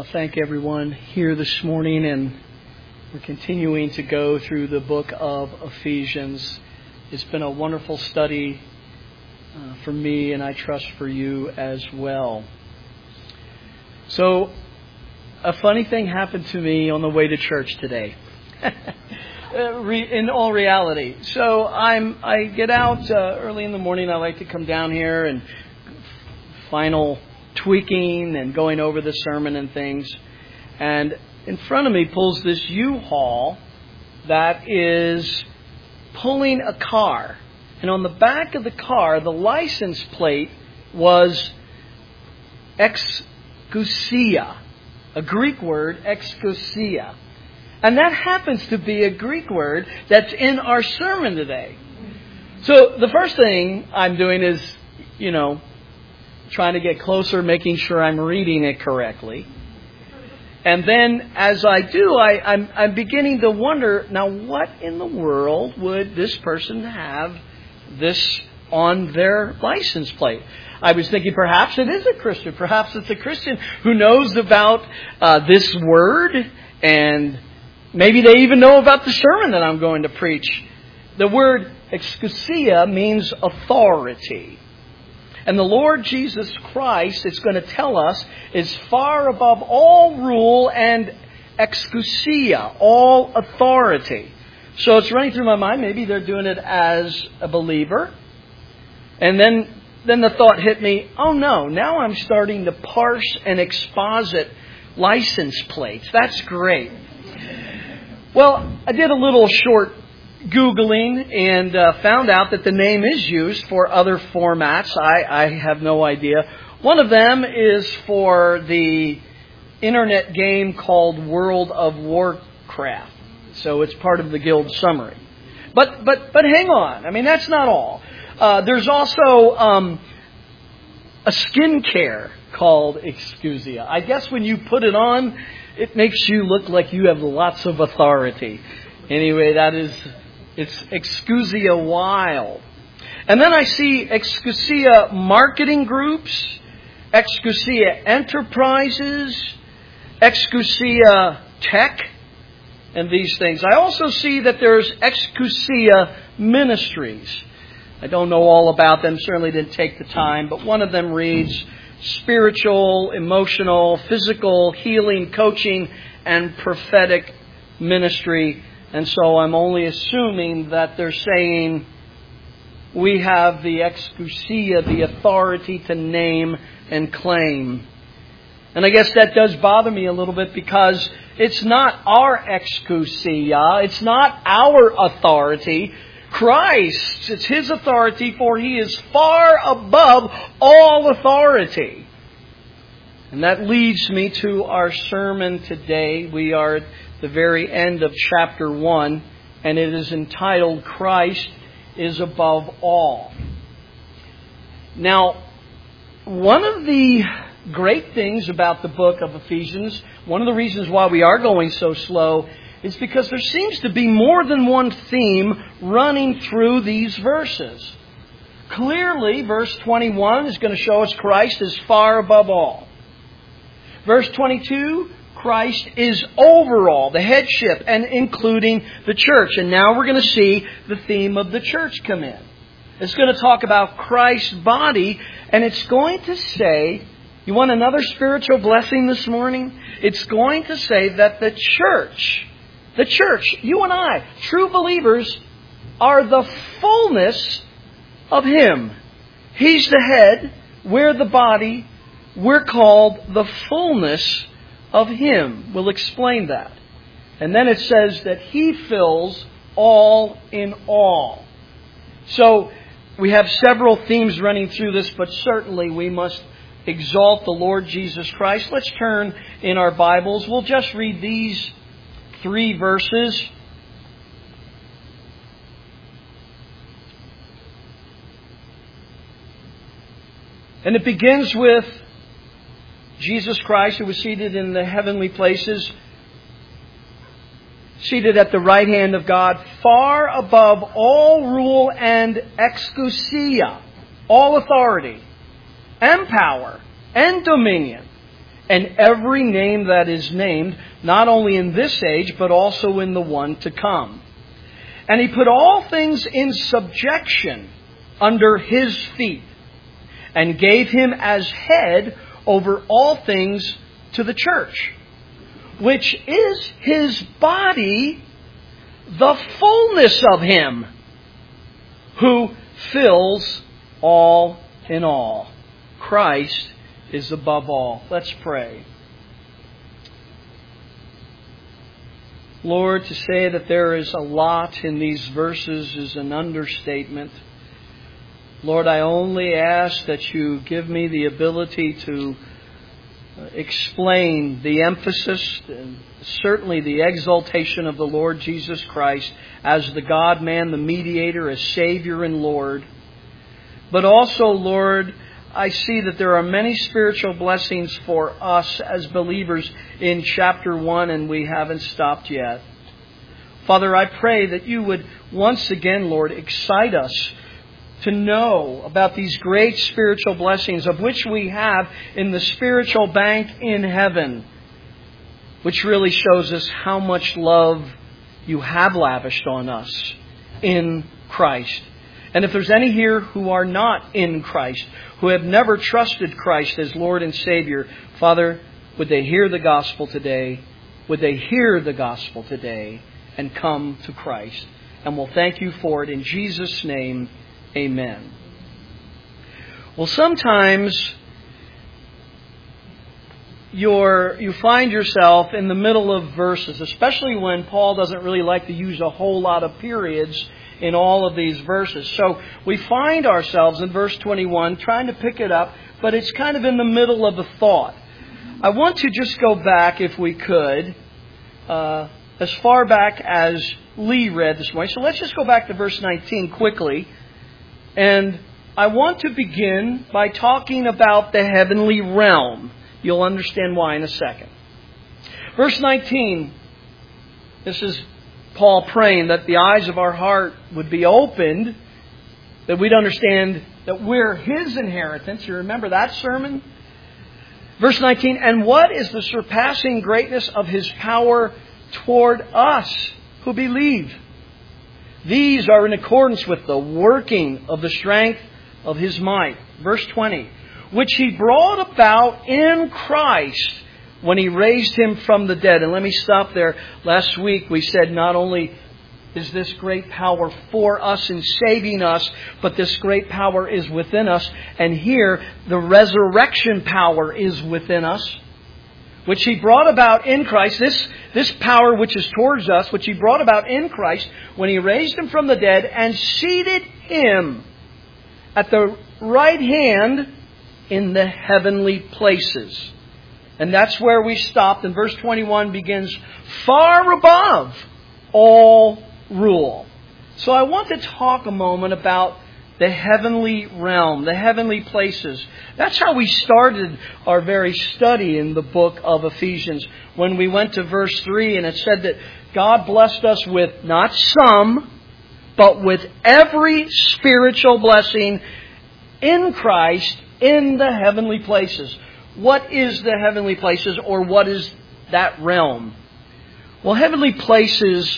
want to thank everyone here this morning, and we're continuing to go through the book of Ephesians. It's been a wonderful study for me, and I trust for you as well. So, a funny thing happened to me on the way to church today. In all reality. So I get out early in the morning. I like to come down here and final tweaking and going over the sermon and things. And in front of me pulls this U-Haul that is pulling a car. And on the back of the car, the license plate was exousia, a Greek word, exousia. And that happens to be a Greek word that's in our sermon today. So the first thing I'm doing is, trying to get closer, making sure I'm reading it correctly. And then as I do, I'm beginning to wonder, now what in the world would this person have this on their license plate? I was thinking perhaps it is a Christian. Perhaps it's a Christian who knows about this word, and maybe they even know about the sermon that I'm going to preach. The word exousia means authority. And the Lord Jesus Christ, it's going to tell us, is far above all rule and exousia, all authority. So it's running through my mind, maybe they're doing it as a believer. And then the thought hit me, oh no, now I'm starting to parse and exposit license plates. That's great. Well, I did a little short Googling and found out that the name is used for other formats. I have no idea. One of them is for the internet game called World of Warcraft. So it's part of the guild summary. But hang on. I mean, that's not all. There's also a skincare called exousia. I guess when you put it on, it makes you look like you have lots of authority. Anyway, it's exousia wild. And then I see exousia marketing groups, exousia enterprises, exousia tech, and these things. I also see that there's exousia ministries. I don't know all about them, certainly didn't take the time, but one of them reads spiritual, emotional, physical, healing, coaching, and prophetic ministry. And so I'm only assuming that they're saying we have the exousia, the authority to name and claim. And I guess that does bother me a little bit because it's not our exousia, it's not our authority. Christ, it's His authority, for He is far above all authority. And that leads me to our sermon today. We are at the very end of chapter 1, and it is entitled, Christ is Above All. Now, one of the great things about the book of Ephesians, one of the reasons why we are going so slow, is because there seems to be more than one theme running through these verses. Clearly, verse 21 is going to show us Christ is far above all. Verse 22, Christ is over all, the headship, and including the church. And now we're going to see the theme of the church come in. It's going to talk about Christ's body, and it's going to say, you want another spiritual blessing this morning? It's going to say that the church, you and I, true believers, are the fullness of Him. He's the head, we're the body, we're called the fullness of Him. We'll explain that. And then it says that He fills all in all. So we have several themes running through this, but certainly we must exalt the Lord Jesus Christ. Let's turn in our Bibles. We'll just read these 3 verses. And it begins with Jesus Christ, who was seated in the heavenly places, seated at the right hand of God, far above all rule and exousia, all authority and power and dominion, and every name that is named, not only in this age, but also in the one to come. And He put all things in subjection under His feet, and gave Him as head over all things to the church, which is His body, the fullness of Him, who fills all in all. Christ is above all. Let's pray. Lord, to say that there is a lot in these verses is an understatement. Lord, I only ask that You give me the ability to explain the emphasis and certainly the exaltation of the Lord Jesus Christ as the God-man, the mediator, as Savior and Lord. But also, Lord, I see that there are many spiritual blessings for us as believers in chapter 1, and we haven't stopped yet. Father, I pray that You would once again, Lord, excite us to know about these great spiritual blessings of which we have in the spiritual bank in heaven, which really shows us how much love You have lavished on us in Christ. And if there's any here who are not in Christ, who have never trusted Christ as Lord and Savior, Father, would they hear the gospel today? Would they hear the gospel today and come to Christ? And we'll thank You for it in Jesus' name. Amen. Well, sometimes you find yourself in the middle of verses, especially when Paul doesn't really like to use a whole lot of periods in all of these verses. So we find ourselves in verse 21 trying to pick it up, but it's kind of in the middle of a thought. I want to just go back, if we could, as far back as Lee read this morning. So let's just go back to verse 19 quickly. And I want to begin by talking about the heavenly realm. You'll understand why in a second. Verse 19, this is Paul praying that the eyes of our heart would be opened, that we'd understand that we're His inheritance. You remember that sermon? Verse 19, and what is the surpassing greatness of His power toward us who believe? These are in accordance with the working of the strength of His might. Verse 20, which He brought about in Christ when He raised Him from the dead. And let me stop there. Last week we said not only is this great power for us in saving us, but this great power is within us. And here the resurrection power is within us, which He brought about in Christ. This power which is towards us, which He brought about in Christ when He raised Him from the dead and seated Him at the right hand in the heavenly places. And that's where we stopped. And verse 21 begins, far above all rule. So I want to talk a moment about the heavenly realm, the heavenly places. That's how we started our very study in the book of Ephesians. When we went to verse 3 and it said that God blessed us with not some, but with every spiritual blessing in Christ in the heavenly places. What is the heavenly places, or what is that realm? Well, heavenly places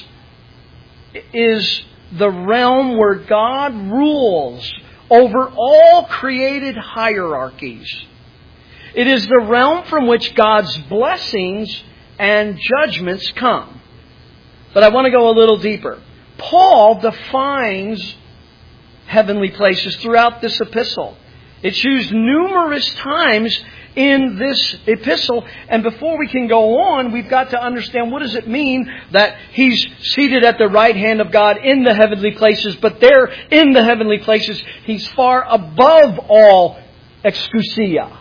is the realm where God rules over all created hierarchies. It is the realm from which God's blessings and judgments come. But I want to go a little deeper. Paul defines heavenly places throughout this epistle. It's used numerous times in this epistle. And before we can go on, we've got to understand, what does it mean that He's seated at the right hand of God in the heavenly places, but there in the heavenly places, He's far above all exousia.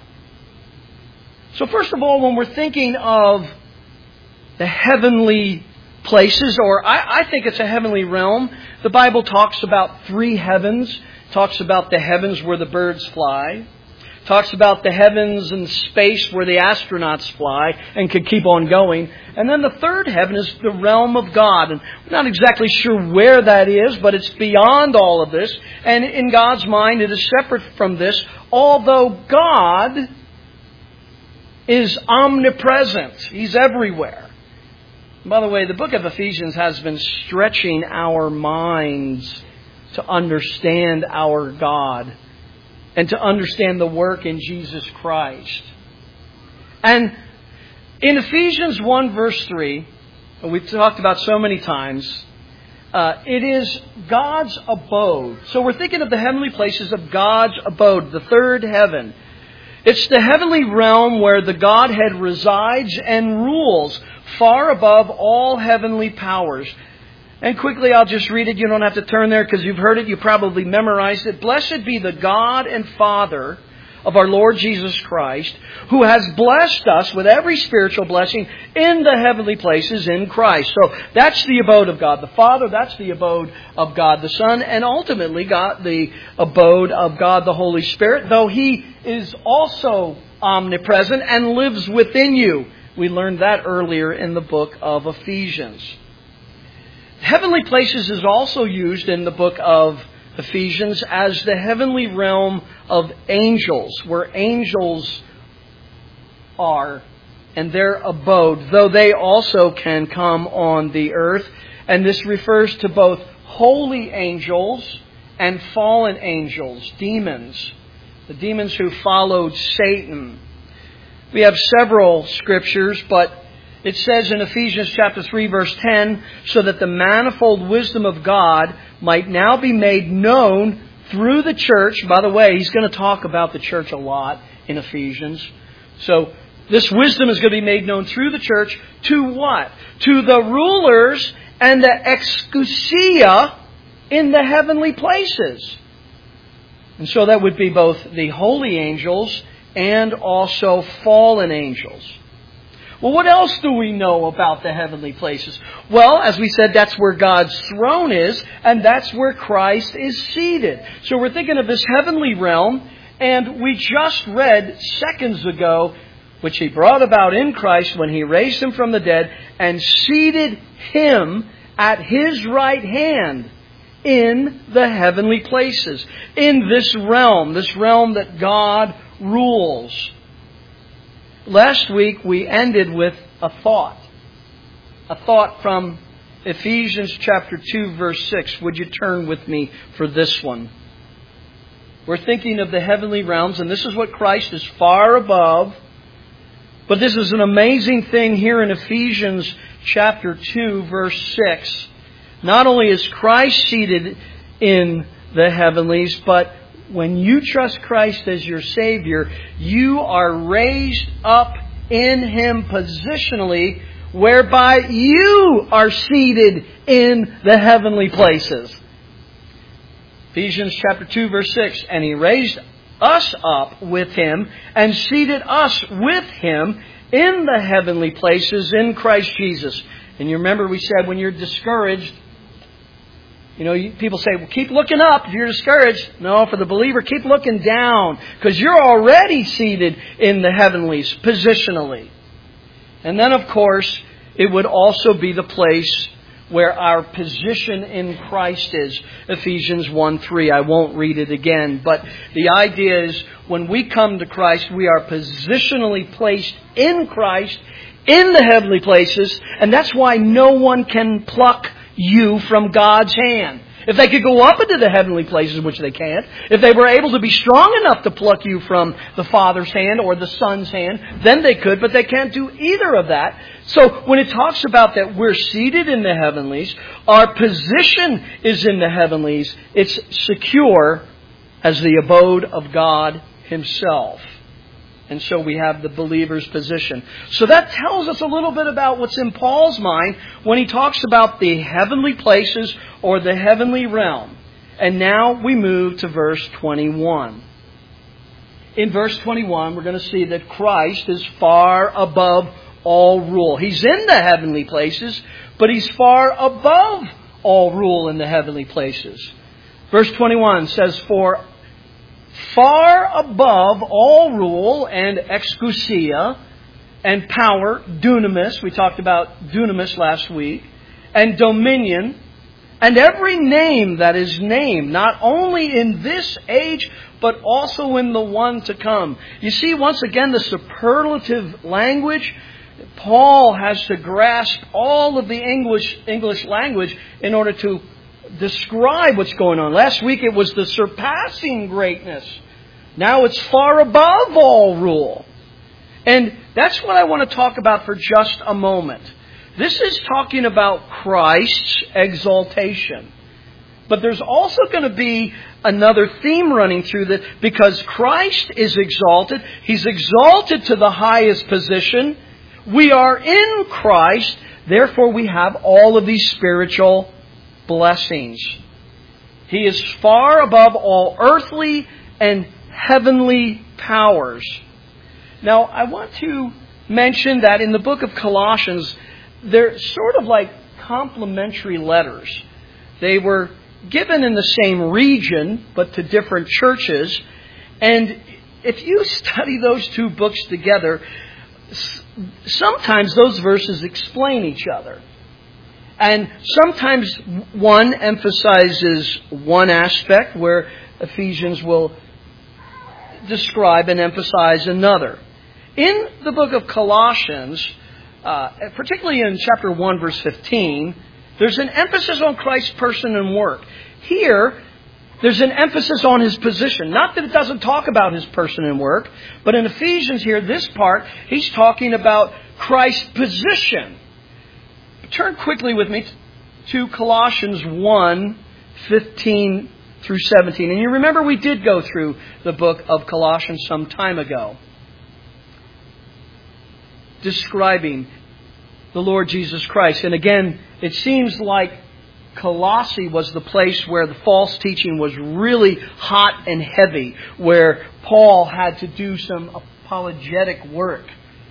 So first of all, when we're thinking of the heavenly places, or I think it's a heavenly realm, the Bible talks about 3 heavens. Talks about the heavens where the birds fly. Talks about the heavens and space where the astronauts fly, and could keep on going. And then the 3rd heaven is the realm of God. And we're not exactly sure where that is, but it's beyond all of this. And in God's mind, it is separate from this. Although God is omnipresent. He's everywhere. By the way, the book of Ephesians has been stretching our minds to understand our God and to understand the work in Jesus Christ. And in Ephesians 1 verse 3, we've talked about so many times, it is God's abode. So we're thinking of the heavenly places of God's abode, the third heaven. It's the heavenly realm where the Godhead resides and rules far above all heavenly powers. And quickly, I'll just read it. You don't have to turn there because you've heard it. You probably memorized it. Blessed be the God and Father of our Lord Jesus Christ, who has blessed us with every spiritual blessing in the heavenly places in Christ. So that's the abode of God the Father. That's the abode of God the Son. And ultimately, God, the abode of God the Holy Spirit, though He is also omnipresent and lives within you. We learned that earlier in the book of Ephesians. Heavenly places is also used in the book of Ephesians as the heavenly realm of angels, where angels are and their abode, though they also can come on the earth. And this refers to both holy angels and fallen angels, demons, the demons who followed Satan. We have several scriptures, but it says in Ephesians chapter 3 verse 10, so that the manifold wisdom of God might now be made known through the church. By the way, he's going to talk about the church a lot in Ephesians. So this wisdom is going to be made known through the church to what? To the rulers and the exousia in the heavenly places. And so that would be both the holy angels and also fallen angels. Well, what else do we know about the heavenly places? Well, as we said, that's where God's throne is, and that's where Christ is seated. So we're thinking of this heavenly realm, and we just read seconds ago, which He brought about in Christ when He raised Him from the dead and seated Him at His right hand in the heavenly places, in this realm that God rules. Last week we ended with a thought from Ephesians chapter 2 verse 6. Would you turn with me for this one? We're thinking of the heavenly realms, and this is what Christ is far above. But this is an amazing thing here in Ephesians chapter 2 verse 6. Not only is Christ seated in the heavenlies, but when you trust Christ as your Savior, you are raised up in Him positionally, whereby you are seated in the heavenly places. Ephesians chapter 2 verse 6, and He raised us up with Him and seated us with Him in the heavenly places in Christ Jesus. And you remember we said when you're discouraged, people say, well, keep looking up if you're discouraged. No, for the believer, keep looking down, because you're already seated in the heavenlies positionally. And then, of course, it would also be the place where our position in Christ is. Ephesians 1:3. I won't read it again, but the idea is when we come to Christ, we are positionally placed in Christ, in the heavenly places, and that's why no one can pluck you from God's hand. If they could go up into the heavenly places, which they can't, if they were able to be strong enough to pluck you from the Father's hand or the Son's hand, then they could, but they can't do either of that. So when it talks about that we're seated in the heavenlies, our position is in the heavenlies, it's secure as the abode of God Himself. And so we have the believer's position. So that tells us a little bit about what's in Paul's mind when he talks about the heavenly places or the heavenly realm. And now we move to verse 21. In verse 21, we're going to see that Christ is far above all rule. He's in the heavenly places, but He's far above all rule in the heavenly places. Verse 21 says, for far above all rule and exousia and power, dunamis, we talked about dunamis last week, and dominion, and every name that is named, not only in this age, but also in the one to come. You see, once again, the superlative language. Paul has to grasp all of the English language in order to describe what's going on. Last week it was the surpassing greatness. Now it's far above all rule. And that's what I want to talk about for just a moment. This is talking about Christ's exaltation. But there's also going to be another theme running through this, because Christ is exalted. He's exalted to the highest position. We are in Christ. Therefore, we have all of these spiritual blessings. He is far above all earthly and heavenly powers. Now, I want to mention that in the book of Colossians, they're sort of like complementary letters. They were given in the same region, but to different churches. And if you study those two books together, sometimes those verses explain each other. And sometimes one emphasizes one aspect, where Ephesians will describe and emphasize another. In the book of Colossians, particularly in chapter 1, verse 15, there's an emphasis on Christ's person and work. Here, there's an emphasis on His position. Not that it doesn't talk about His person and work, but in Ephesians here, this part, he's talking about Christ's position. Turn quickly with me to Colossians 1, 15 through 17. And you remember we did go through the book of Colossians some time ago, describing the Lord Jesus Christ. And again, it seems like Colossae was the place where the false teaching was really hot and heavy, where Paul had to do some apologetic work.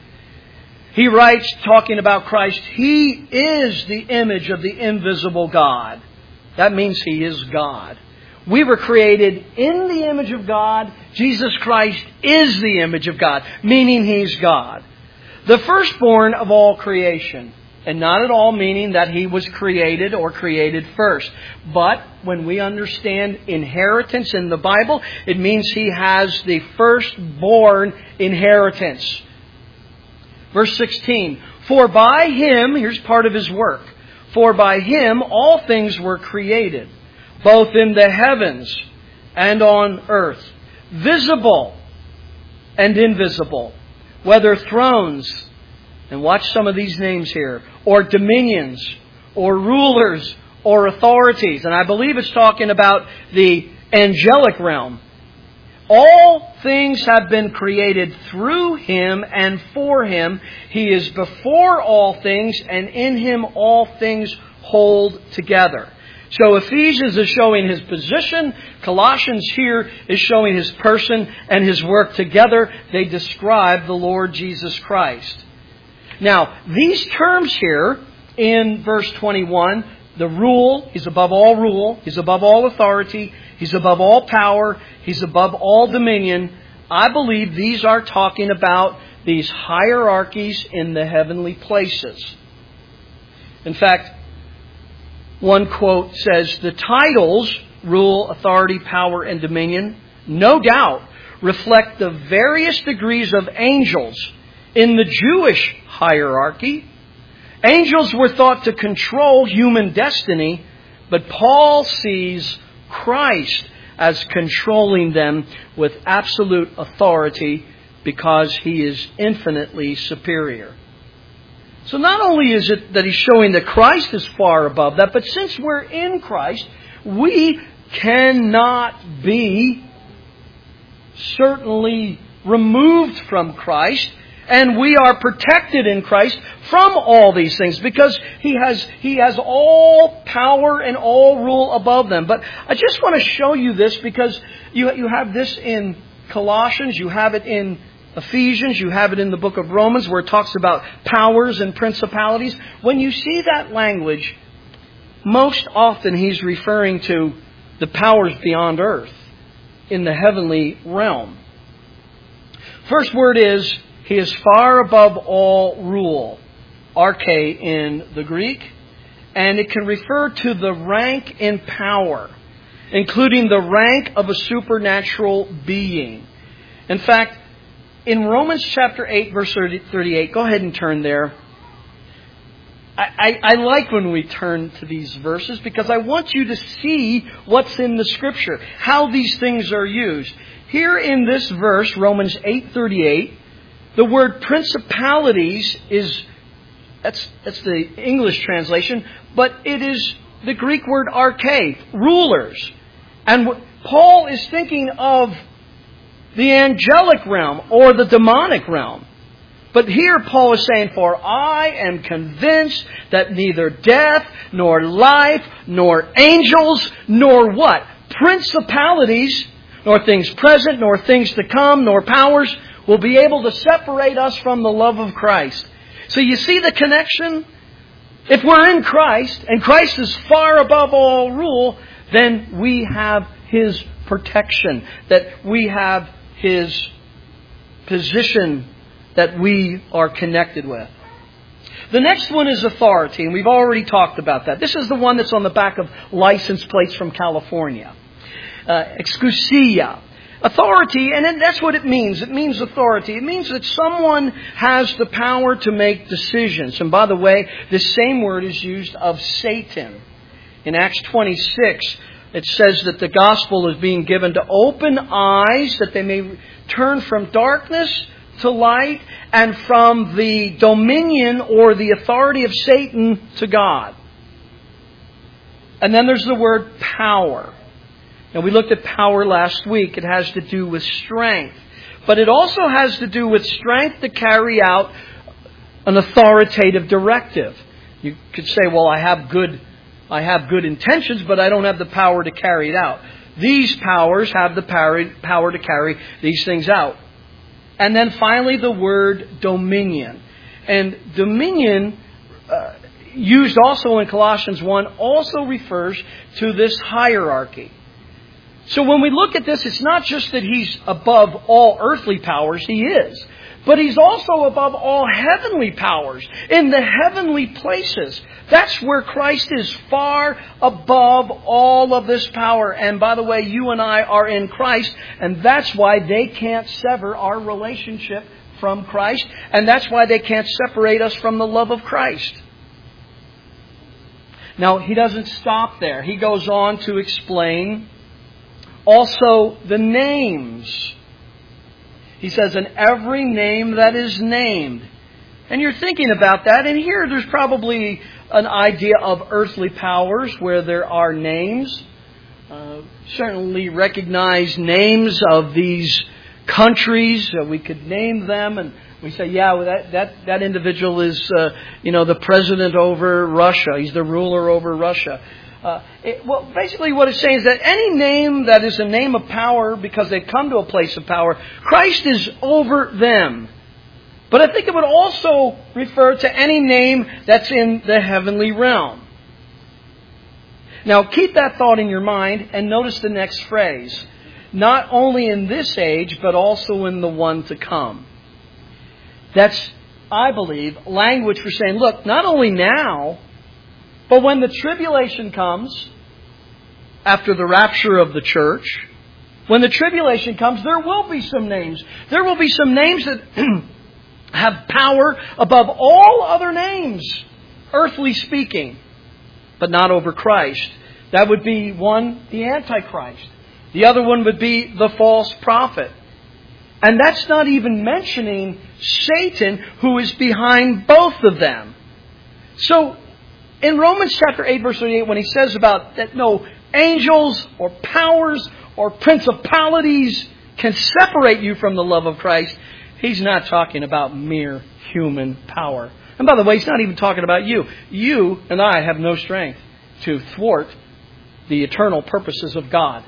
He writes, talking about Christ, He is the image of the invisible God. That means He is God. We were created in the image of God. Jesus Christ is the image of God, meaning He's God. The firstborn of all creation. And not at all meaning that He was created or created first. But when we understand inheritance in the Bible, it means He has the firstborn inheritance. Verse 16. For by Him, here's part of His work. For by Him all things were created, both in the heavens and on earth, visible and invisible, whether thrones, and watch some of these names here, or dominions, or rulers, or authorities. And I believe it's talking about the angelic realm. All things have been created through Him and for Him. He is before all things, and in Him all things hold together. So Ephesians is showing His position. Colossians here is showing His person and His work together. They describe the Lord Jesus Christ. Now, these terms here in verse 21, the rule, He's above all rule, He's above all authority, He's above all power, He's above all dominion. I believe these are talking about these hierarchies in the heavenly places. In fact, one quote says, the titles, rule, authority, power, and dominion, no doubt reflect the various degrees of angels in the Jewish hierarchy. Angels were thought to control human destiny, but Paul sees Christ as controlling them with absolute authority because He is infinitely superior. So not only is it that He's showing that Christ is far above that, but since we're in Christ, we cannot be certainly removed from Christ. And we are protected in Christ from all these things because He has all power and all rule above them. But I just want to show you this because you have this in Colossians, you have it in Ephesians, you have it in the book of Romans where it talks about powers and principalities. When you see that language, most often he's referring to the powers beyond earth in the heavenly realm. First word is, He is far above all rule, arche in the Greek, and it can refer to the rank in power. including the rank of a supernatural being. In fact, in Romans chapter 8, verse 38, go ahead and turn there. I like when we turn to these verses because I want you to see what's in the Scripture, how these things are used. Here in this verse, Romans 8:38, the word principalities that's the English translation, but it is the Greek word arche, rulers. And Paul is thinking of the angelic realm or the demonic realm. But here Paul is saying, for I am convinced that neither death, nor life, nor angels, nor what? Principalities, nor things present, nor things to come, nor powers will be able to separate us from the love of Christ. So you see the connection? If we're in Christ, and Christ is far above all rule, then we have His protection, that we have His position that we are connected with. The next one is authority, and we've already talked about that. This is the one that's on the back of license plates from California. Exousia. Authority, and that's what it means. It means authority. It means that someone has the power to make decisions. And by the way, this same word is used of Satan. In Acts 26, it says that the gospel is being given to open eyes that they may turn from darkness to light and from the dominion or the authority of Satan to God. And then there's the word power. Now, we looked at power last week. It has to do with strength. But it also has to do with strength to carry out an authoritative directive. You could say, well, I have good intentions, but I don't have the power to carry it out. These powers have the power to carry these things out. And then finally, the word dominion. And dominion, used also in Colossians 1, also refers to this hierarchy. So when we look at this, it's not just that He's above all earthly powers. He is. But He's also above all heavenly powers, in the heavenly places. That's where Christ is, far above all of this power. And by the way, you and I are in Christ, and that's why they can't sever our relationship from Christ, and that's why they can't separate us from the love of Christ. Now, He doesn't stop there. He goes on to explain also the names. He says, in every name that is named. And you're thinking about that. And here there's probably an idea of earthly powers where there are names. Certainly recognize names of these countries. We could name them and we say, yeah, that individual is, the president over Russia. He's the ruler over Russia. Basically what it's saying is that any name that is a name of power because they've come to a place of power, Christ is over them. But I think it would also refer to any name that's in the heavenly realm. Now keep that thought in your mind and notice the next phrase. Not only in this age, but also in the one to come. That's, I believe, language for saying, look, not only now, but when the tribulation comes, after the rapture of the church, when the tribulation comes, there will be some names. There will be some names that have power above all other names, earthly speaking, but not over Christ. That would be one, the Antichrist. The other one would be the false prophet. And that's not even mentioning Satan, who is behind both of them. So, in Romans chapter 8, verse 38, when he says about that no angels or powers or principalities can separate you from the love of Christ, he's not talking about mere human power. And by the way, he's not even talking about you. You and I have no strength to thwart the eternal purposes of God.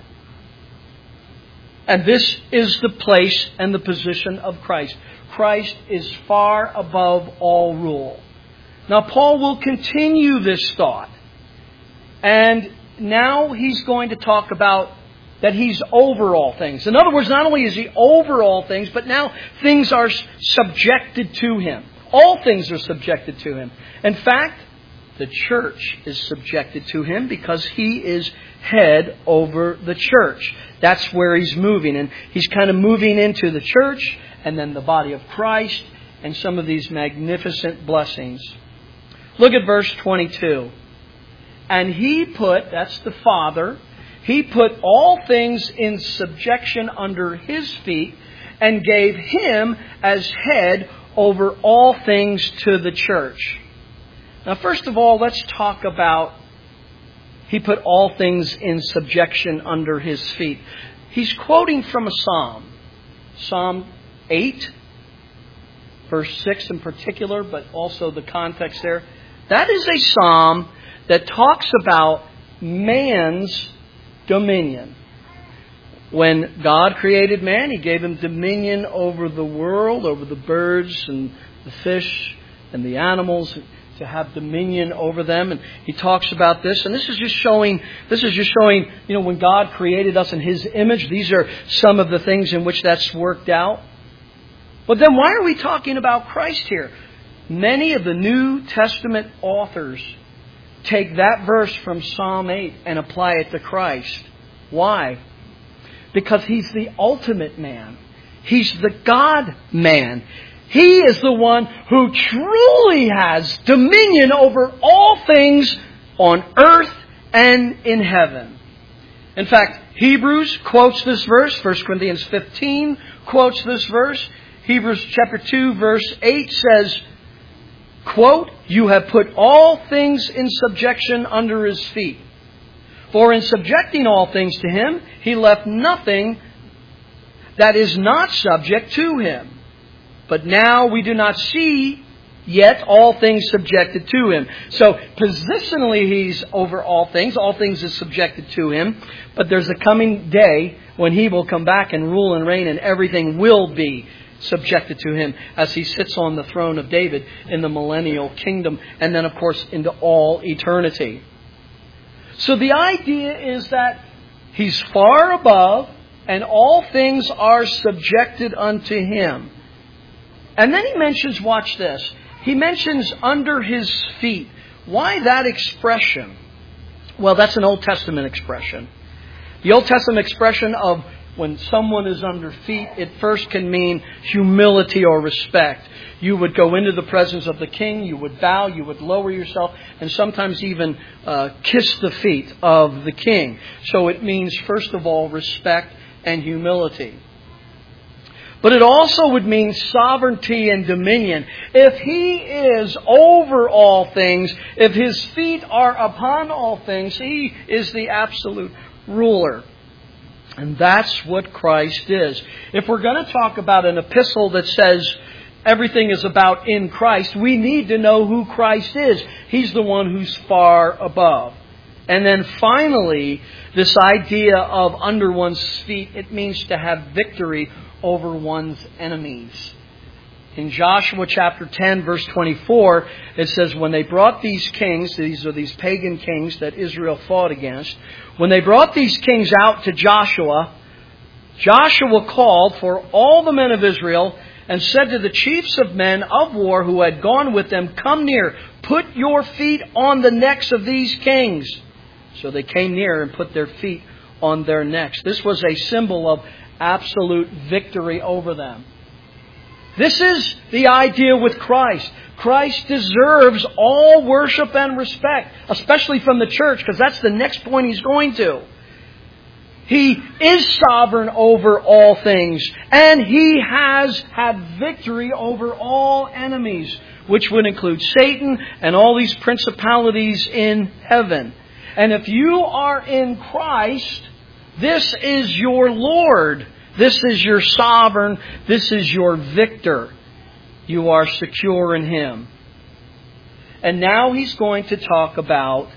And this is the place and the position of Christ. Christ is far above all rule. Now, Paul will continue this thought. And now he's going to talk about that He's over all things. In other words, not only is He over all things, but now things are subjected to Him. All things are subjected to Him. In fact, The church is subjected to Him because He is head over the church. That's where He's moving. And He's kind of moving into the church and then the body of Christ and some of these magnificent blessings. Look at verse 22. And He put, that's the Father, He put all things in subjection under His feet and gave Him as head over all things to the church. Now, first of all, let's talk about He put all things in subjection under His feet. He's quoting from a psalm. Psalm 8, verse 6 in particular, but also the context there. That is a psalm that talks about man's dominion. When God created man, He gave him dominion over the world, over the birds and the fish and the animals, to have dominion over them. And He talks about this. And this is just showing, when God created us in His image, these are some of the things in which that's worked out. But then why are we talking about Christ here? Many of the New Testament authors take that verse from Psalm 8 and apply it to Christ. Why? Because He's the ultimate man. He's the God-man. He is the one who truly has dominion over all things on earth and in heaven. In fact, Hebrews quotes this verse. 1 Corinthians 15 quotes this verse. Hebrews chapter 2 verse 8 says, quote, "You have put all things in subjection under His feet. For in subjecting all things to Him, He left nothing that is not subject to Him. But now we do not see yet all things subjected to Him." So positionally He's over all things. All things is subjected to Him. But there's a coming day when He will come back and rule and reign, and everything will be subjected to Him as He sits on the throne of David in the millennial kingdom, and then of course into all eternity. So the idea is that He's far above and all things are subjected unto Him. And then He mentions, watch this, He mentions under His feet. Why that expression? Well, that's an Old Testament expression. The Old Testament expression of when someone is under feet, it first can mean humility or respect. You would go into the presence of the king, you would bow, you would lower yourself, and sometimes even kiss the feet of the king. So it means, first of all, respect and humility. But it also would mean sovereignty and dominion. If He is over all things, if His feet are upon all things, He is the absolute ruler. And that's what Christ is. If we're going to talk about an epistle that says everything is about in Christ, we need to know who Christ is. He's the one who's far above. And then finally, this idea of under one's feet, it means to have victory over one's enemies. In Joshua chapter 10, verse 24, it says, when they brought these kings, these are these pagan kings that Israel fought against, when they brought these kings out to Joshua, Joshua called for all the men of Israel and said to the chiefs of men of war who had gone with them, "Come near, put your feet on the necks of these kings." So they came near and put their feet on their necks. This was a symbol of absolute victory over them. This is the idea with Christ. Christ deserves all worship and respect, especially from the church, because that's the next point He's going to. He is sovereign over all things, and He has had victory over all enemies, which would include Satan and all these principalities in heaven. And if you are in Christ, this is your Lord. This is your sovereign. This is your victor. You are secure in Him. And now He's going to talk about,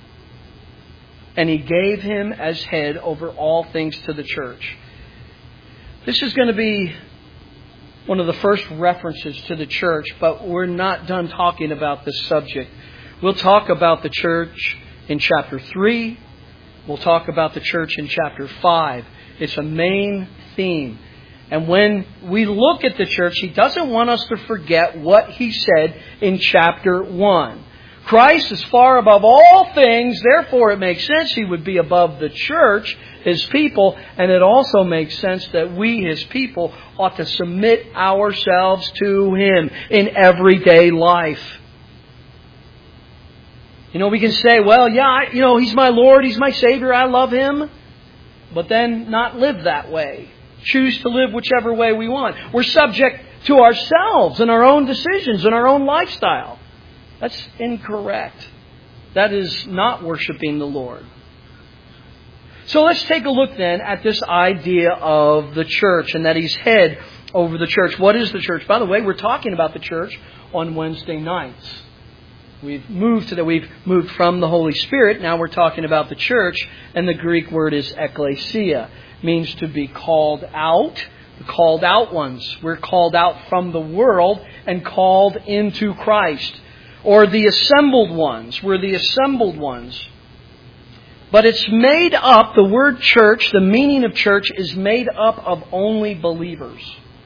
and He gave Him as head over all things to the church. This is going to be one of the first references to the church, but we're not done talking about this subject. We'll talk about the church in chapter 3. We'll talk about the church in chapter 5. It's a main theme. And when we look at the church, He doesn't want us to forget what He said in chapter 1. Christ is far above all things, therefore it makes sense He would be above the church, His people, and it also makes sense that we, His people, ought to submit ourselves to Him in everyday life. We can say, well, yeah, He's my Lord, He's my Savior, I love Him, but then not live that way. Choose to live whichever way we want. We're subject to ourselves and our own decisions and our own lifestyle. That's incorrect. That is not worshiping the Lord. So let's take a look then at this idea of the church and that He's head over the church. What is the church? By the way, we're talking about the church on Wednesday nights. We've moved from the Holy Spirit. Now we're talking about the church, and the Greek word is ekklesia. It means to be called out, the called out ones. We're called out from the world and called into Christ. Or the assembled ones. We're the assembled ones. But it's made up, the word church, the meaning of church is made up of only believers.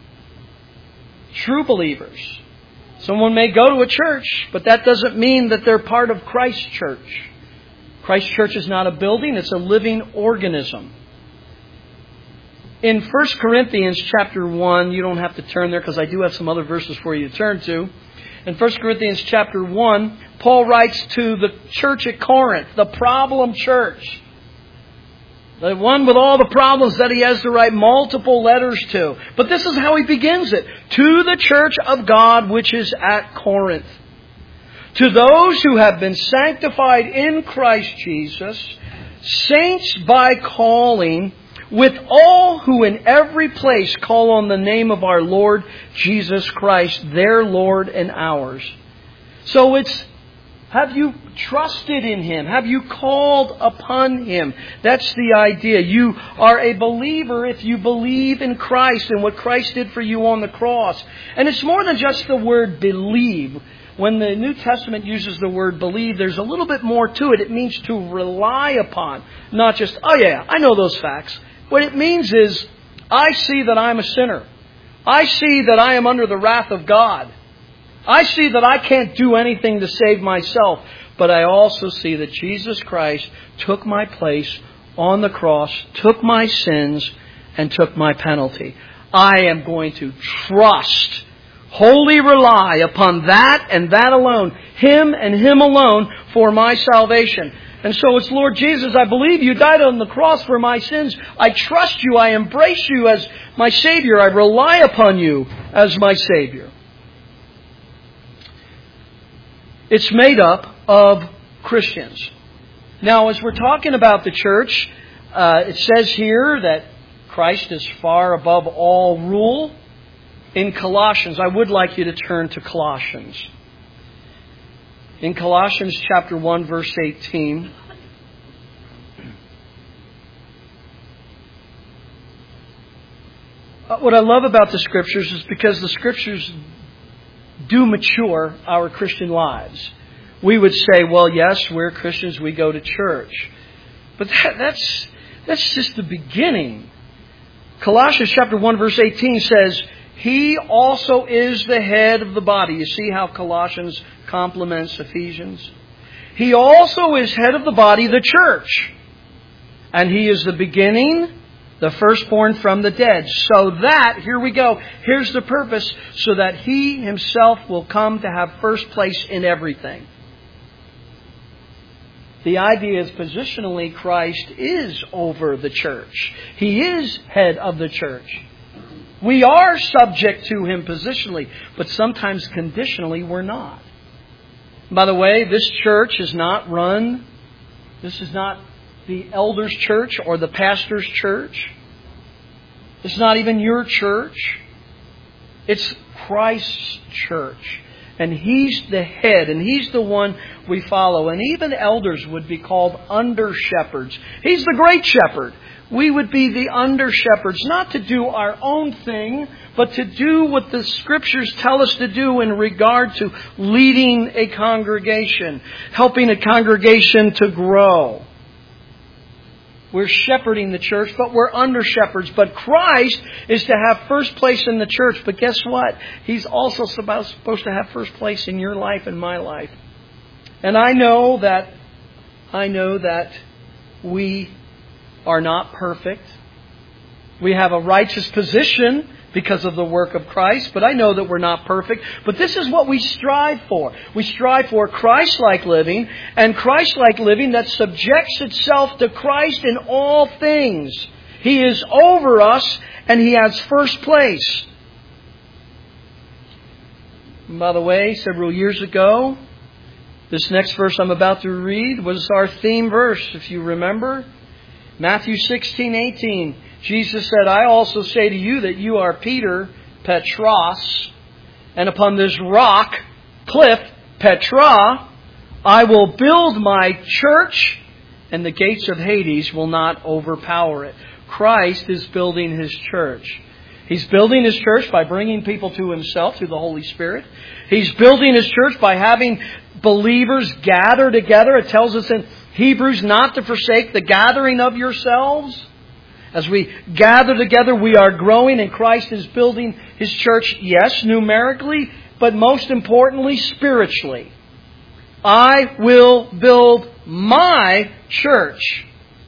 True believers. Someone may go to a church, but that doesn't mean that they're part of Christ's church. Christ's church is not a building, it's a living organism. In 1 Corinthians chapter 1, you don't have to turn there because I do have some other verses for you to turn to. In 1 Corinthians chapter 1, Paul writes to the church at Corinth, the problem church. The one with all the problems that he has to write multiple letters to. But this is how he begins it. To the church of God which is at Corinth. To those who have been sanctified in Christ Jesus, saints by calling, with all who in every place call on the name of our Lord Jesus Christ, their Lord and ours. So it's, have you trusted in Him? Have you called upon Him? That's the idea. You are a believer if you believe in Christ and what Christ did for you on the cross. And it's more than just the word believe. When the New Testament uses the word believe, there's a little bit more to it. It means to rely upon. Not just, oh yeah, I know those facts. What it means is, I see that I'm a sinner. I see that I am under the wrath of God. I see that I can't do anything to save myself. But I also see that Jesus Christ took my place on the cross, took my sins, and took my penalty. I am going to trust, wholly rely upon that and that alone, Him and Him alone for my salvation. And so it's, Lord Jesus, I believe You died on the cross for my sins. I trust You. I embrace You as my Savior. I rely upon You as my Savior. It's made up of Christians. Now, as we're talking about the church, it says here that Christ is far above all rule. In Colossians, I would like you to turn to Colossians. In Colossians chapter 1, verse 18. What I love about the Scriptures is because the Scriptures do mature our Christian lives. We would say, well, yes, we're Christians, we go to church. But that's just the beginning. Colossians chapter 1, verse 18 says, He also is the head of the body. You see how Colossians complements Ephesians? He also is head of the body, the church. And He is the beginning, the firstborn from the dead. So that, here we go, here's the purpose, so that He Himself will come to have first place in everything. The idea is positionally Christ is over the church. He is head of the church. We are subject to Him positionally, but sometimes conditionally we're not. By the way, this church is not run, this is not the elder's church or the pastor's church. It's not even your church. It's Christ's church. And He's the head, and He's the one we follow. And even elders would be called under-shepherds. He's the great shepherd. We would be the under-shepherds, not to do our own thing, but to do what the Scriptures tell us to do in regard to leading a congregation, helping a congregation to grow. We're shepherding the church, but we're under shepherds. But Christ is to have first place in the church. But guess what? He's also supposed to have first place in your life and my life. And I know that we are not perfect. We have a righteous position because of the work of Christ, but I know that we're not perfect. But this is what we strive for. We strive for Christ-like living, and Christ-like living that subjects itself to Christ in all things. He is over us, and He has first place. And by the way, several years ago, this next verse I'm about to read was our theme verse, if you remember. Matthew 16:18. Jesus said, I also say to you that you are Peter, Petros, and upon this rock, cliff, Petra, I will build my church, and the gates of Hades will not overpower it. Christ is building His church. He's building His church by bringing people to Himself through the Holy Spirit. He's building His church by having believers gather together. It tells us in Hebrews not to forsake the gathering of yourselves. As we gather together, we are growing, and Christ is building His church, yes, numerically, but most importantly, spiritually. I will build my church.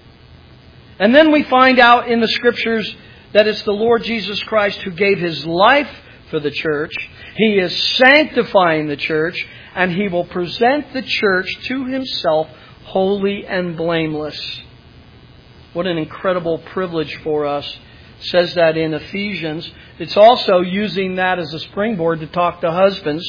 And then we find out in the Scriptures that it's the Lord Jesus Christ who gave His life for the church. He is sanctifying the church, and He will present the church to Himself holy and blameless. What an incredible privilege for us. It says that in Ephesians. It's also using that as a springboard to talk to husbands,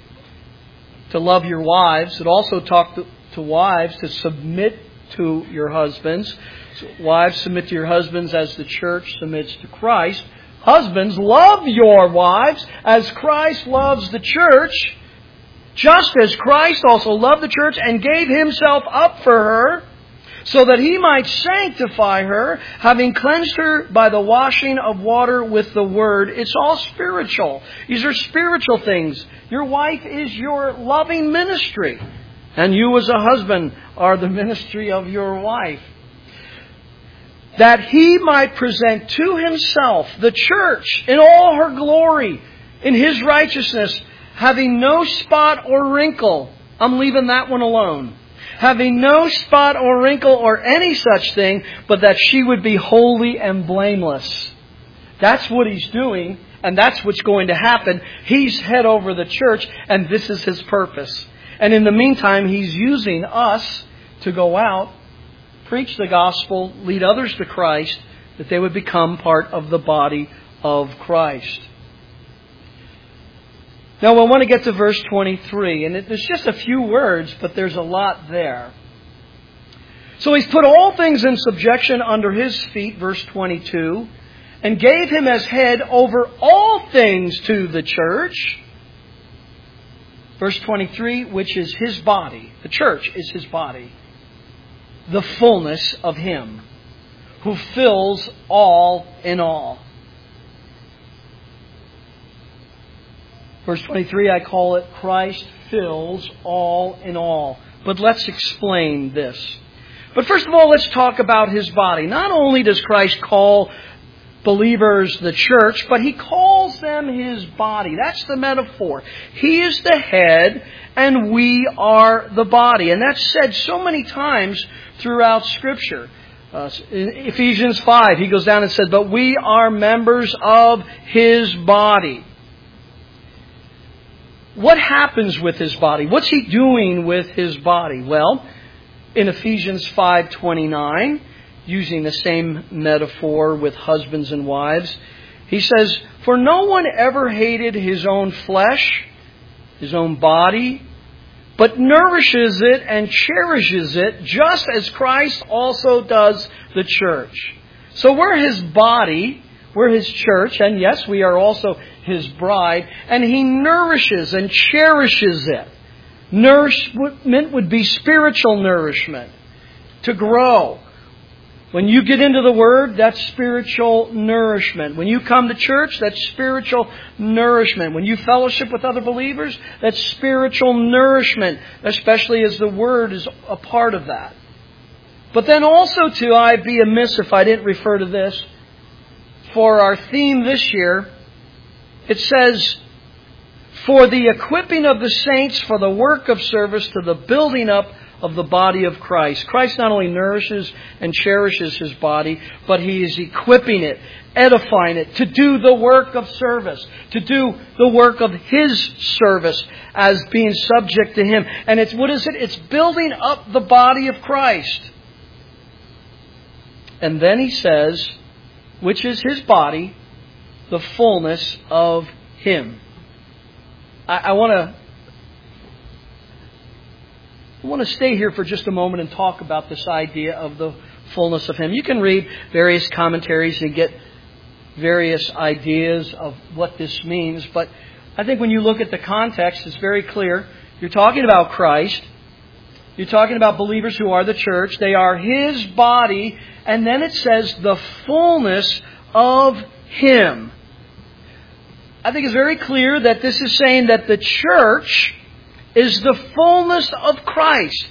to love your wives. It also talks to wives to submit to your husbands. So wives, submit to your husbands as the church submits to Christ. Husbands, love your wives as Christ loves the church, just as Christ also loved the church and gave Himself up for her, so that He might sanctify her, having cleansed her by the washing of water with the Word. It's all spiritual. These are spiritual things. Your wife is your loving ministry. And you as a husband are the ministry of your wife. That He might present to Himself the church in all her glory, in His righteousness, having no spot or wrinkle. I'm leaving that one alone. Having no spot or wrinkle or any such thing, but that she would be holy and blameless. That's what He's doing, and that's what's going to happen. He's head over the church, and this is His purpose. And in the meantime, He's using us to go out, preach the gospel, lead others to Christ, that they would become part of the body of Christ. Now, I want to get to verse 23, and there's just a few words, but there's a lot there. So He's put all things in subjection under His feet, verse 22, and gave Him as head over all things to the church. Verse 23, which is His body. The church is His body. The fullness of Him who fills all in all. Verse 23, I call it Christ fills all in all. But let's explain this. But first of all, let's talk about His body. Not only does Christ call believers the church, but He calls them His body. That's the metaphor. He is the head and we are the body. And that's said so many times throughout Scripture. In Ephesians 5, he goes down and said, but we are members of His body. What happens with His body? What's He doing with His body? Well, in Ephesians 5:29, using the same metaphor with husbands and wives, he says, for no one ever hated his own flesh, his own body, but nourishes it and cherishes it, just as Christ also does the church. So we're His body, we're His church, and yes, we are also His bride, and He nourishes and cherishes it. Nourishment would be spiritual nourishment, to grow. When you get into the Word, that's spiritual nourishment. When you come to church, that's spiritual nourishment. When you fellowship with other believers, that's spiritual nourishment, especially as the Word is a part of that. But then also, too, I'd be amiss if I didn't refer to this. For our theme this year, it says, for the equipping of the saints for the work of service to the building up of the body of Christ. Christ not only nourishes and cherishes His body, but He is equipping it, edifying it, to do the work of service, to do the work of His service as being subject to Him. And it's, what is it? It's building up the body of Christ. And then He says, which is His body, the fullness of Him. I want to stay here for just a moment and talk about this idea of the fullness of Him. You can read various commentaries and get various ideas of what this means, but I think when you look at the context, it's very clear. You're talking about Christ. You're talking about believers who are the church. They are His body. And then it says the fullness of Him. I think it's very clear that this is saying that the church is the fullness of Christ.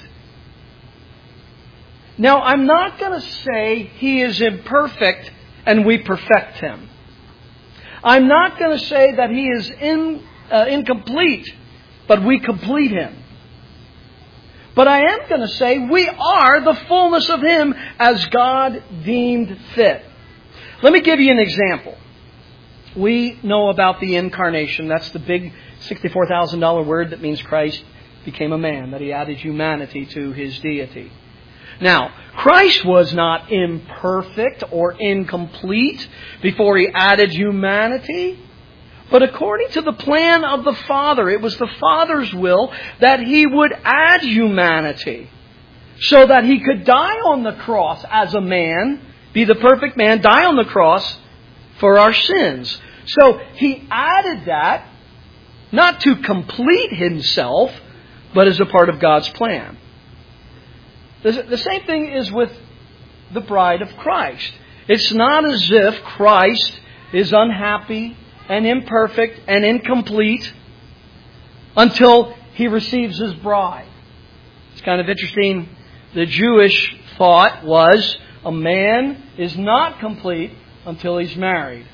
Now, I'm not going to say He is imperfect and we perfect Him. I'm not going to say that He is incomplete, but we complete Him. But I am going to say we are the fullness of Him as God deemed fit. Let me give you an example. We know about the incarnation. That's the big $64,000 word that means Christ became a man, that He added humanity to His deity. Now, Christ was not imperfect or incomplete before He added humanity. But according to the plan of the Father, it was the Father's will that He would add humanity so that He could die on the cross as a man, be the perfect man, die on the cross for our sins. So He added that not to complete Himself, but as a part of God's plan. The same thing is with the bride of Christ. It's not as if Christ is unhappy and imperfect and incomplete until He receives His bride. It's kind of interesting. The Jewish thought was a man is not complete until he's married.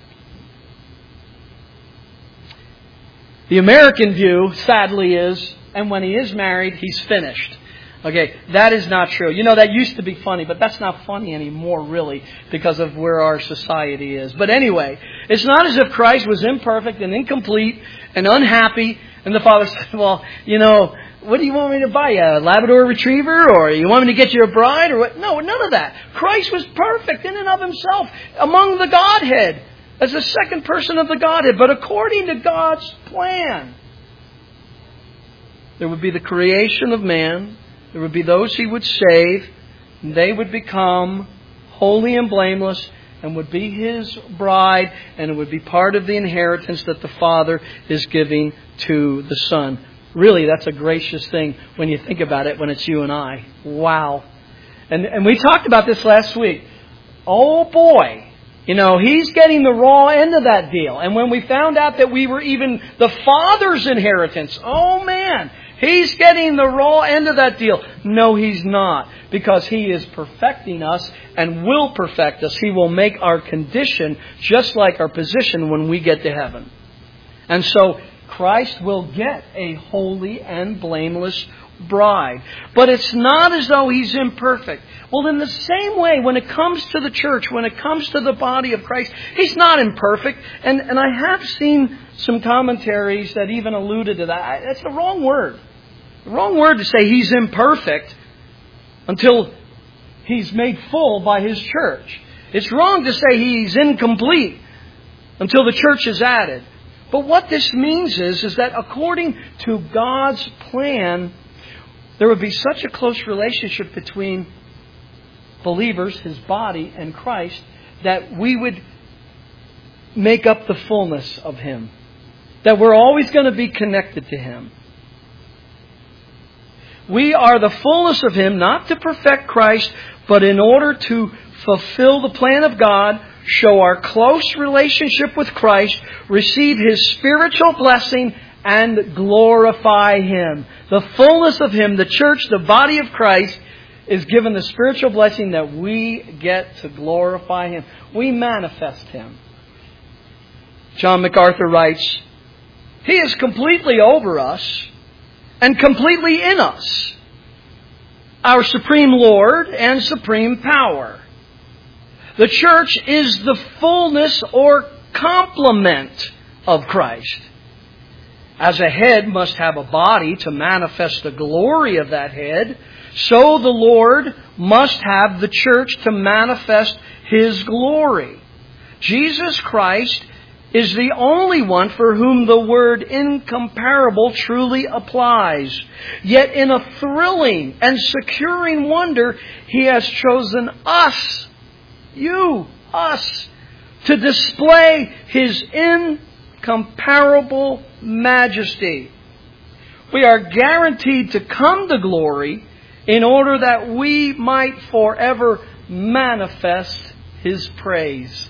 The American view, sadly, is, and when he is married, he's finished. Okay, that is not true. You know, that used to be funny, but that's not funny anymore, really, because of where our society is. But anyway, it's not as if Christ was imperfect and incomplete and unhappy, and the Father said, well, you know, what do you want me to buy you? A Labrador Retriever? Or you want me to get you a bride? Or what? No, none of that. Christ was perfect in and of Himself among the Godhead as the second person of the Godhead. But according to God's plan, there would be the creation of man. There would be those He would save. And they would become holy and blameless and would be His bride. And it would be part of the inheritance that the Father is giving to the Son. Really, that's a gracious thing when you think about it, when it's you and I. Wow. And we talked about this last week. Oh boy. You know, He's getting the raw end of that deal. And when we found out that we were even the Father's inheritance, oh man, He's getting the raw end of that deal. No, He's not. Because He is perfecting us and will perfect us. He will make our condition just like our position when we get to heaven. And so Christ will get a holy and blameless bride. But it's not as though He's imperfect. Well, in the same way, when it comes to the church, when it comes to the body of Christ, He's not imperfect. And I have seen some commentaries that even alluded to that. That's the wrong word. The wrong word to say He's imperfect until He's made full by His church. It's wrong to say He's incomplete until the church is added. But what this means is that according to God's plan, there would be such a close relationship between believers, His body, and Christ, that we would make up the fullness of Him. That we're always going to be connected to Him. We are the fullness of Him, not to perfect Christ, but in order to fulfill the plan of God, show our close relationship with Christ, receive His spiritual blessing, and glorify Him. The fullness of Him, the church, the body of Christ, is given the spiritual blessing that we get to glorify Him. We manifest Him. John MacArthur writes, He is completely over us and completely in us. Our supreme Lord and supreme power. The church is the fullness or complement of Christ. As a head must have a body to manifest the glory of that head, so the Lord must have the church to manifest His glory. Jesus Christ is the only one for whom the word incomparable truly applies. Yet in a thrilling and securing wonder, He has chosen us, you, us, to display His incomparable majesty. We are guaranteed to come to glory in order that we might forever manifest His praise.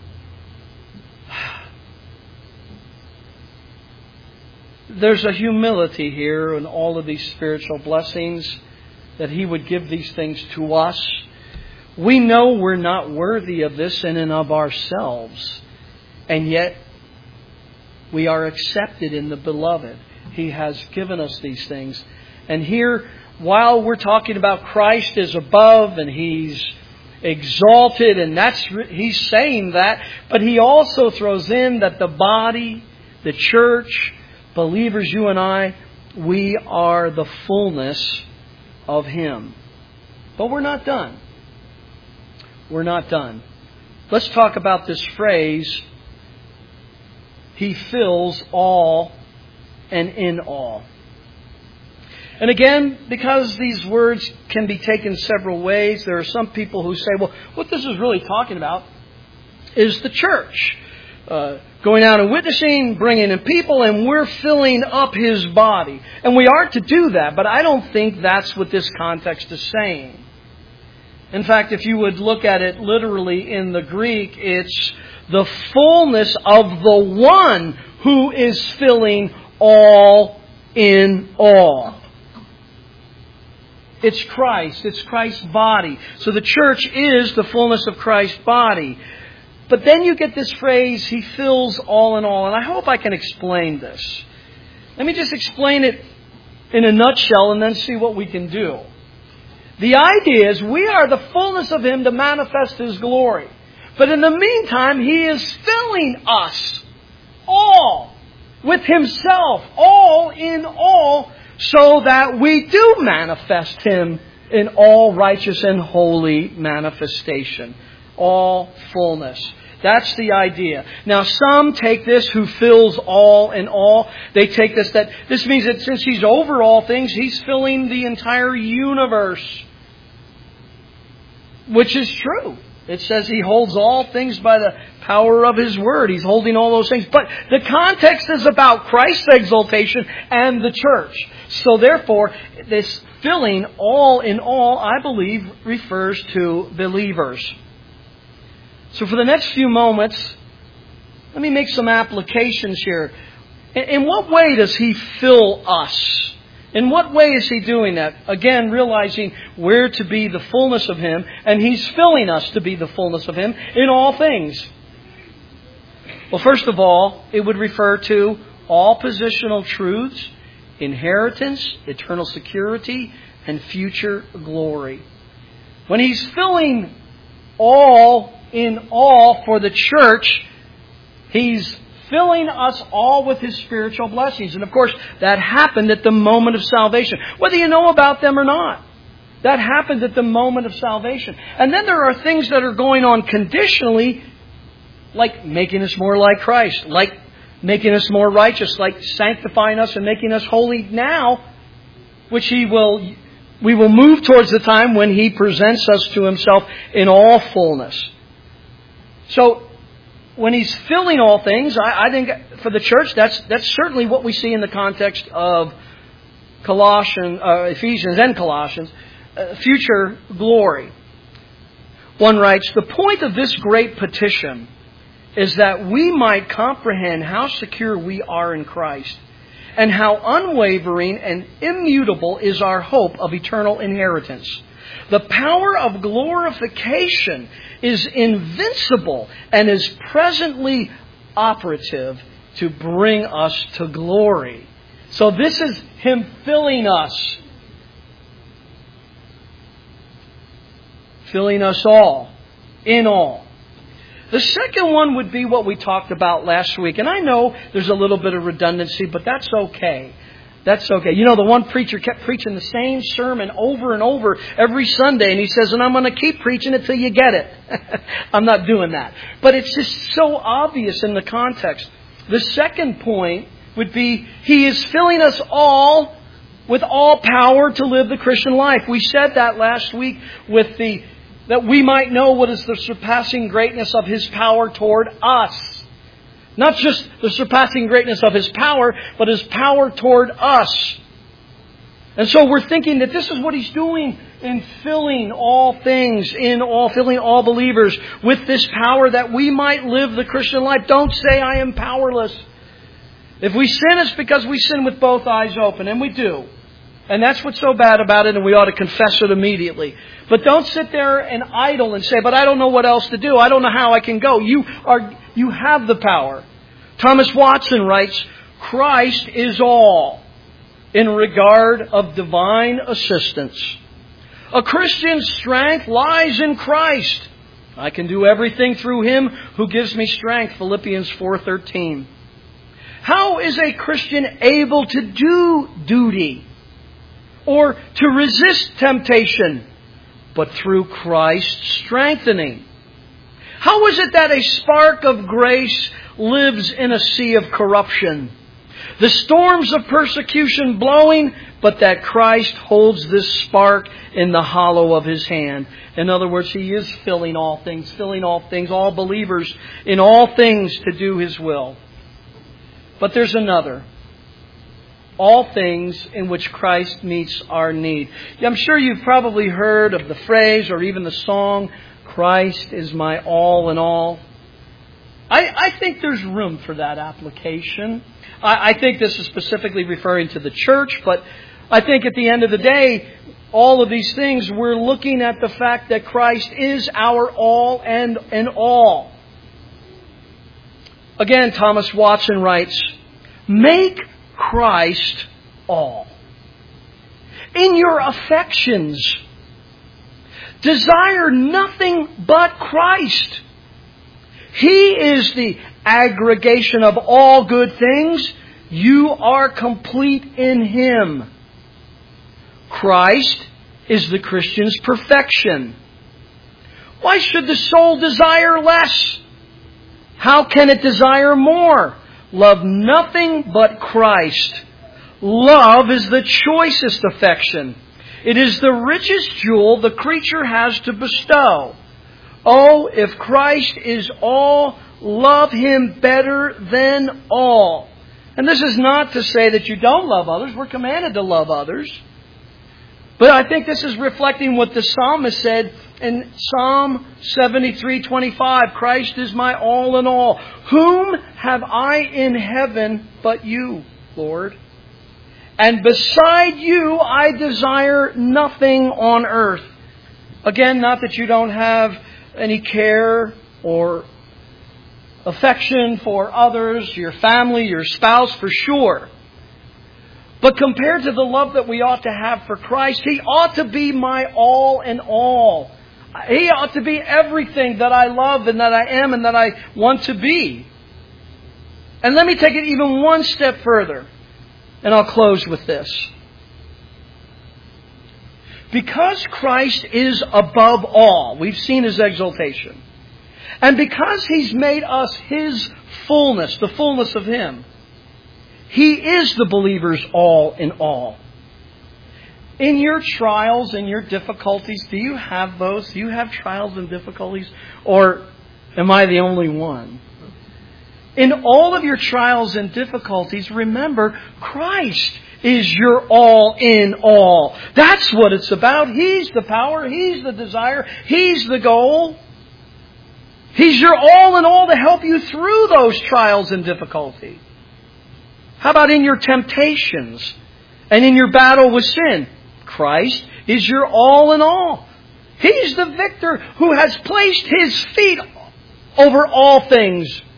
There's a humility here in all of these spiritual blessings, that He would give these things to us. We know we're not worthy of this in and of ourselves, and yet we are accepted in the Beloved. He has given us these things. And here, while we're talking about Christ is above and He's exalted, and He's saying that, but He also throws in that the body, the church, believers, you and I, we are the fullness of Him. But we're not done. We're not done. Let's talk about this phrase, He fills all and in all. And again, because these words can be taken several ways, there are some people who say, well, what this is really talking about is the church. Going out and witnessing, bringing in people, and we're filling up His body. And we are to do that, but I don't think that's what this context is saying. In fact, if you would look at it literally in the Greek, it's the fullness of the one who is filling all in all. It's Christ. It's Christ's body. So the church is the fullness of Christ's body. But then you get this phrase, He fills all in all. And I hope I can explain this. Let me just explain it in a nutshell and then see what we can do. The idea is we are the fullness of Him to manifest His glory. But in the meantime, He is filling us all with Himself, all in all, so that we do manifest Him in all righteous and holy manifestation. All fullness. That's the idea. Now some take this, who fills all in all. They take this, that this means that since He's over all things, He's filling the entire universe. Which is true. It says He holds all things by the power of His word. He's holding all those things. But the context is about Christ's exaltation and the church. So therefore, this filling all in all, I believe, refers to believers. So for the next few moments, let me make some applications here. In what way does He fill us? In what way is He doing that? Again, realizing we're to be the fullness of Him, and He's filling us to be the fullness of Him in all things. Well, first of all, it would refer to all positional truths, inheritance, eternal security, and future glory. When He's filling all in all for the church, He's filling us all with His spiritual blessings. And of course, that happened at the moment of salvation. Whether you know about them or not. That happened at the moment of salvation. And then there are things that are going on conditionally, like making us more like Christ, like making us more righteous, like sanctifying us and making us holy now, which we will move towards the time when He presents us to Himself in all fullness. So, when He's filling all things, I think for the church, that's certainly what we see in the context of Ephesians and Colossians, future glory. One writes, the point of this great petition is that we might comprehend how secure we are in Christ and how unwavering and immutable is our hope of eternal inheritance. The power of glorification is invincible and is presently operative to bring us to glory. So this is Him filling us. Filling us all. In all. The second one would be what we talked about last week. And I know there's a little bit of redundancy, but that's okay. That's okay. You know, the one preacher kept preaching the same sermon over and over every Sunday. And he says, and I'm going to keep preaching it till you get it. I'm not doing that. But it's just so obvious in the context. The second point would be, He is filling us all with all power to live the Christian life. We said that last week that we might know what is the surpassing greatness of His power toward us. Not just the surpassing greatness of His power, but His power toward us. And so we're thinking that this is what He's doing in filling all things, filling all believers with this power that we might live the Christian life. Don't say, I am powerless. If we sin, it's because we sin with both eyes open, and we do. And that's what's so bad about it, and we ought to confess it immediately. But don't sit there and idle and say, but I don't know what else to do. I don't know how I can go. You have the power. Thomas Watson writes, Christ is all in regard of divine assistance. A Christian's strength lies in Christ. I can do everything through Him who gives me strength. Philippians 4:13. How is a Christian able to do duty or to resist temptation? But through Christ's strengthening. How is it that a spark of grace lives in a sea of corruption? The storms of persecution blowing, but that Christ holds this spark in the hollow of His hand. In other words, He is filling all things, all believers in all things to do His will. But there's another. All things in which Christ meets our need. I'm sure you've probably heard of the phrase or even the song, Christ is my all in all. I think there's room for that application. I think this is specifically referring to the church, but I think at the end of the day, all of these things, we're looking at the fact that Christ is our all and in all. Again, Thomas Watson writes, make Christ all. In your affections, desire nothing but Christ. He is the aggregation of all good things. You are complete in Him. Christ is the Christian's perfection. Why should the soul desire less? How can it desire more? Love nothing but Christ. Love is the choicest affection. It is the richest jewel the creature has to bestow. Oh, if Christ is all, love Him better than all. And this is not to say that you don't love others. We're commanded to love others. But I think this is reflecting what the psalmist said in Psalm 73:25. Christ is my all in all. Whom have I in heaven but You, Lord? And beside You I desire nothing on earth. Again, not that you don't have any care or affection for others, your family, your spouse, for sure. But compared to the love that we ought to have for Christ, He ought to be my all in all. He ought to be everything that I love and that I am and that I want to be. And let me take it even one step further. And I'll close with this. Because Christ is above all, we've seen His exaltation. And because He's made us His fullness, the fullness of Him, He is the believer's all in all. In your trials and your difficulties, do you have those? Do you have trials and difficulties? Or am I the only one? In all of your trials and difficulties, remember, Christ is your all in all. That's what it's about. He's the power. He's the desire. He's the goal. He's your all in all to help you through those trials and difficulties. How about in your temptations and in your battle with sin? Christ is your all in all. He's the victor who has placed His feet over all things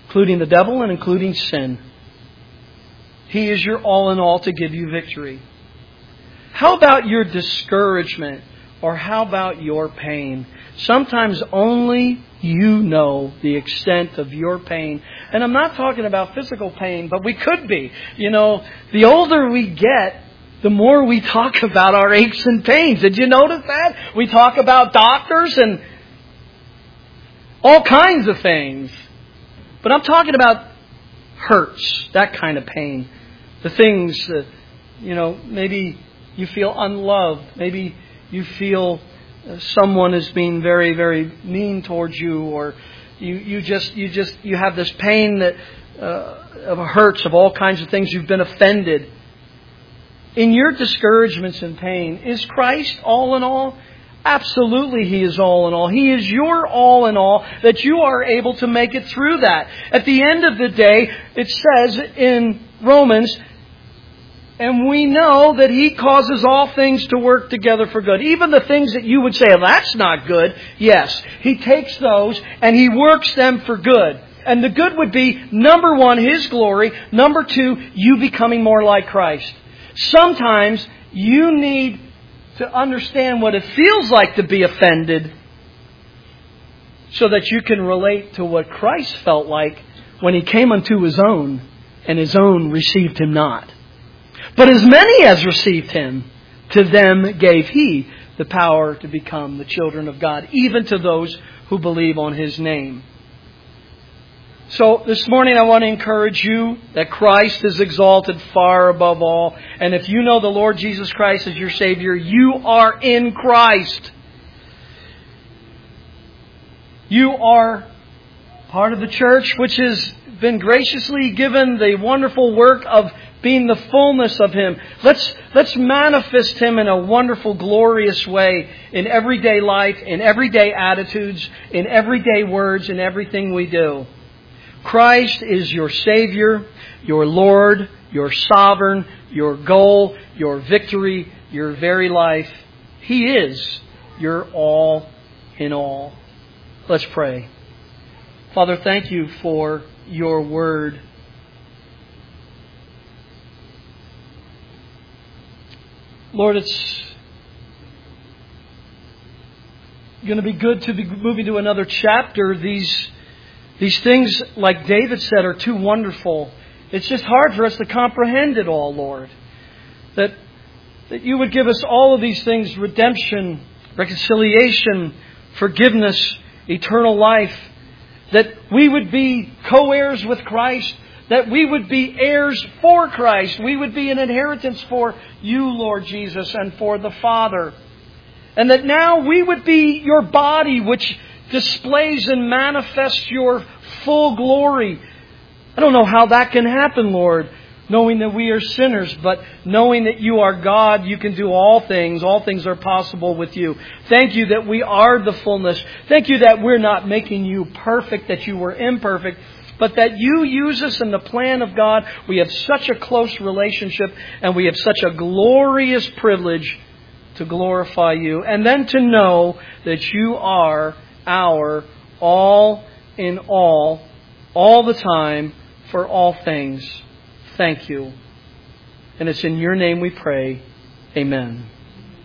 including the devil and including sin. He is your all in all to give you victory. How about your discouragement? Or how about your pain? Sometimes only you know the extent of your pain. And I'm not talking about physical pain, but we could be. You know, the older we get, the more we talk about our aches and pains. Did you notice that? We talk about doctors and all kinds of things. But I'm talking about hurts, that kind of pain. The things that, maybe you feel unloved. Maybe you feel someone is being very, very mean towards you, or you have this pain that of hurts of all kinds of things. You've been offended. In your discouragements and pain, is Christ all in all? Absolutely, He is all in all. He is your all in all, that you are able to make it through that. At the end of the day, it says in Romans, and we know that He causes all things to work together for good. Even the things that you would say, oh, that's not good. Yes, He takes those and He works them for good. And the good would be, number one, His glory. Number two, you becoming more like Christ. Sometimes you need to understand what it feels like to be offended so that you can relate to what Christ felt like when He came unto His own and His own received Him not. But as many as received Him, to them gave He the power to become the children of God, even to those who believe on His name. So this morning I want to encourage you that Christ is exalted far above all. And if you know the Lord Jesus Christ as your Savior, you are in Christ. You are part of the church which has been graciously given the wonderful work of being the fullness of Him. Let's manifest Him in a wonderful, glorious way in everyday life, in everyday attitudes, in everyday words, in everything we do. Christ is your Savior, your Lord, your sovereign, your goal, your victory, your very life. He is your all in all. Let's pray. Father, thank You for Your Word. Lord, it's going to be good to be moving to another chapter. These things, like David said, are too wonderful. It's just hard for us to comprehend it all, Lord. That You would give us all of these things: redemption, reconciliation, forgiveness, eternal life. That we would be co-heirs with Christ. That we would be heirs for Christ. We would be an inheritance for You, Lord Jesus, and for the Father. And that now we would be Your body, which displays and manifests Your full glory. I don't know how that can happen, Lord, knowing that we are sinners, but knowing that You are God, You can do all things. All things are possible with You. Thank You that we are the fullness. Thank You that we're not making You perfect, that You were imperfect, but that You use us in the plan of God. We have such a close relationship, and we have such a glorious privilege to glorify You, and then to know that You are our all in all the time, for all things. Thank You. And it's in Your name we pray. Amen.